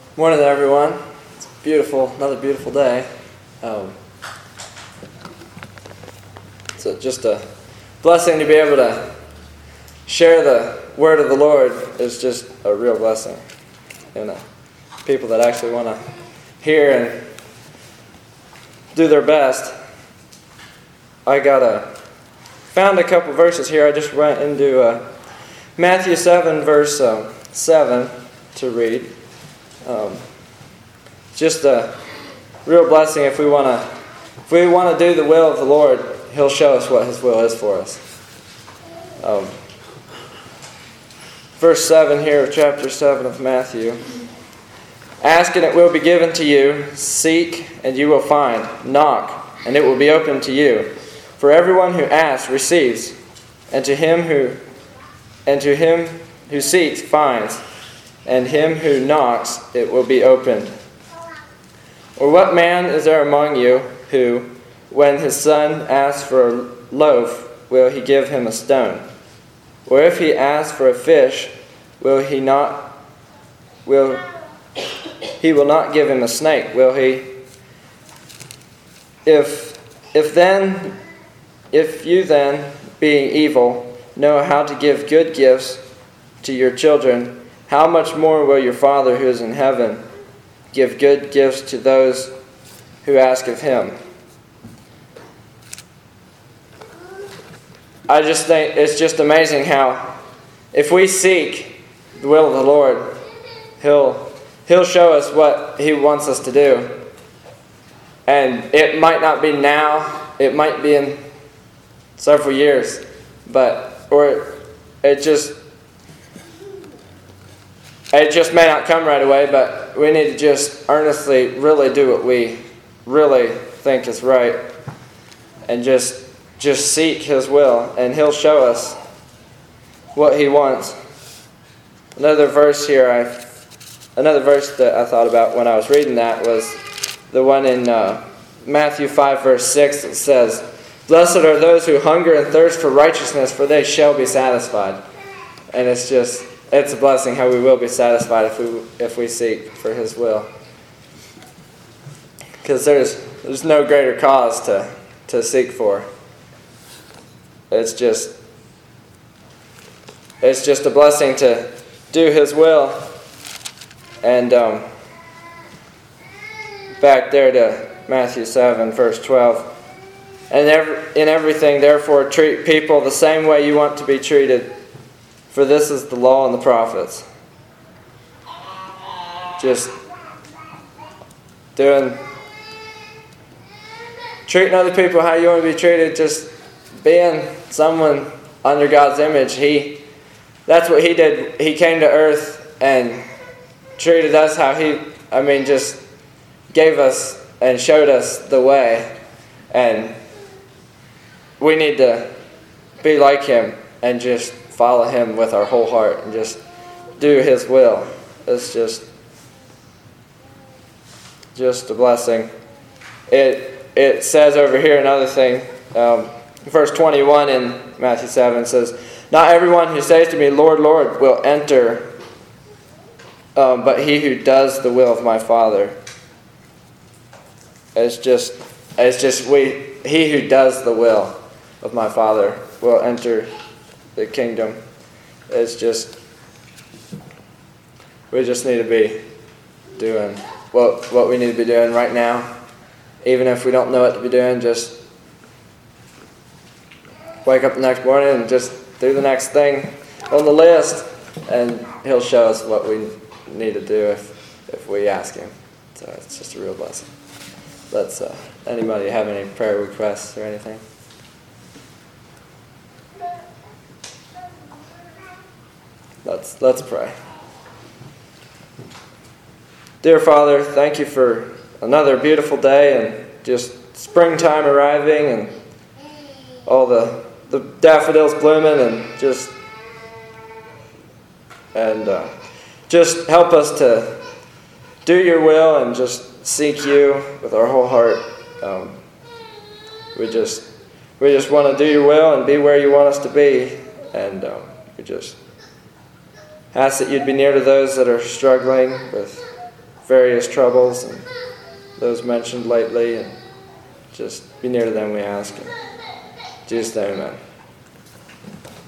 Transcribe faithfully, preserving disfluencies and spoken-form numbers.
Morning, everyone. It's beautiful, another beautiful day. Um, so just a blessing to be able to share the word of the Lord is just a real blessing. And uh, people that actually want to hear and do their best. I got a found a couple verses here. I just went into uh, Matthew seven, verse uh, seven to read. Um, just a real blessing if we want to if we want to do the will of the Lord. He'll show us what His will is for us. Um, verse seven here of chapter seven of Matthew. Ask and it will be given to you. Seek and you will find. Knock and it will be opened to you. For everyone who asks receives, and to him who and to him who seeks finds. And him who knocks, it will be opened. Or what man is there among you who, when his son asks for a loaf, will he give him a stone? Or if he asks for a fish, will he not will he will not give him a snake, will he? If if then if you then, being evil, know how to give good gifts to your children, how much more will your Father who is in heaven give good gifts to those who ask of Him? I just think it's just amazing how if we seek the will of the Lord, He'll He'll show us what He wants us to do. And it might not be now, it might be in several years, but or it just It just may not come right away, but we need to just earnestly really do what we really think is right. And just just seek His will, and He'll show us what He wants. Another verse here, I, another verse that I thought about when I was reading that was the one in uh, Matthew five, verse six that says, "Blessed are those who hunger and thirst for righteousness, for they shall be satisfied." And it's just... It's a blessing how we will be satisfied if we if we seek for His will. Because there's there's no greater cause to, to seek for. It's just it's just a blessing to do His will. And um, back there to Matthew seven, verse twelve. And every, in everything, therefore, treat people the same way you want to be treated. For this is the law and the prophets. Just doing, treating other people how you want to be treated. Just being someone under God's image. He, that's what He did. He came to earth and treated us how He, I mean, just gave us and showed us the way. And we need to be like Him and just follow Him with our whole heart and just do His will. It's just just a blessing. It it says over here another thing. Um, verse twenty-one in Matthew seven says, "Not everyone who says to me, 'Lord, Lord,' will enter, um, but he who does the will of my Father." It's just it's just we he who does the will of my Father will enter the kingdom. It's just, we just need to be doing what what we need to be doing right now. Even if we don't know what to be doing, just wake up the next morning and just do the next thing on the list, and He'll show us what we need to do if if we ask Him. So it's just a real blessing. Let's, uh, anybody have any prayer requests or anything? Let's let's pray. Dear Father, thank You for another beautiful day and just springtime arriving and all the the daffodils blooming and just and uh, just help us to do Your will and just seek You with our whole heart. Um, we just we just want to do Your will and be where You want us to be, and um, we just ask that You'd be near to those that are struggling with various troubles and those mentioned lately, and just be near to them, we ask. In Jesus' name, amen.